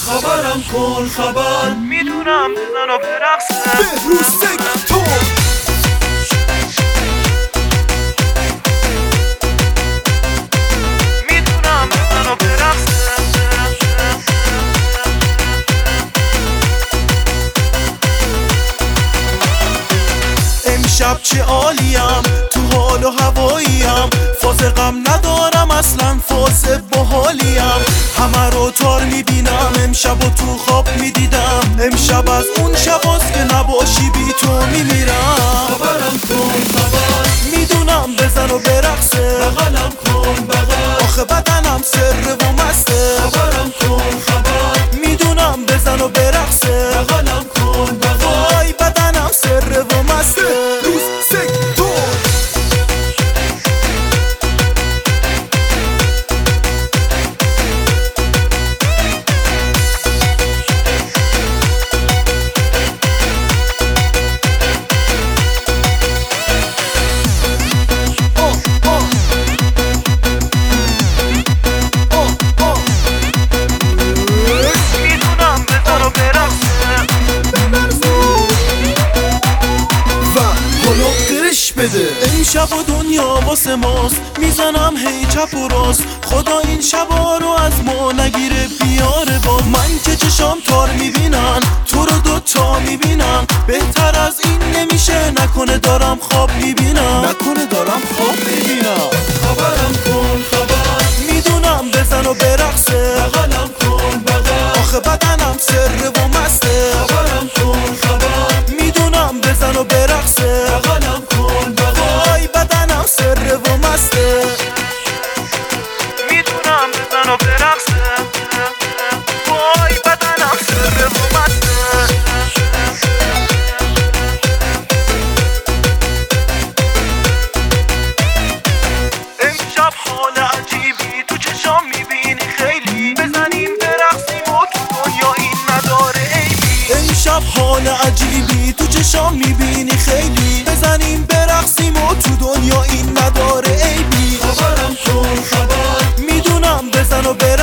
خبرم کن خبر، میدونم بزن و برقصم بهروز سکتور. میدونم بزن و برقصم. امشب چه عالیم، تو حال و هواییم، فاز غم ندارم اصلا، فاز باحالیم. همه رو تار میبینم، امشب و تو خواب میدیدم، امشب از اون شباست که نباشی بی تو میمیرم. خبرم کن خبر، میدونم بزن و برقصه، بغلم کن بغل، آخه بدنم سره و مسته. خبرم کن خبر، میدونم بزن و برقصه، بغلم کن بغل، وای بدنم سره و مسته. بده امشب و دنیا واسه ماست، میزنم هی چپ و راست، خدا این شبا رو از ما نگیره بیاره باز. من که چشام تار میبینن، تو رو دوتا میبینن، بهتر از این نمیشه، نکنه دارم خواب میبینم، نکنه دارم خواب میبینم. خبرم کن خبر، میدونم بزن و برقصه، بغلم کن بغل، آخه بدنم سره و مسته. خبرم کن خبر، میدونم بزن و برقصه، بغلم کن بغل، وای بدنم سره و مسته. میدونم بزن و برقصم، وای بدنم سره و مسته. امشب حال عجیبی تو چشام میبینی خیلی، بزنیم برقصیم و تو دنیا این نداره عیبی. امشب حال عجیبی تو چشام میبینی خیلی، بزنیم برقصیم و تو دنیا این نداره عیبی. خبرم کن خبر، میدونم بزن و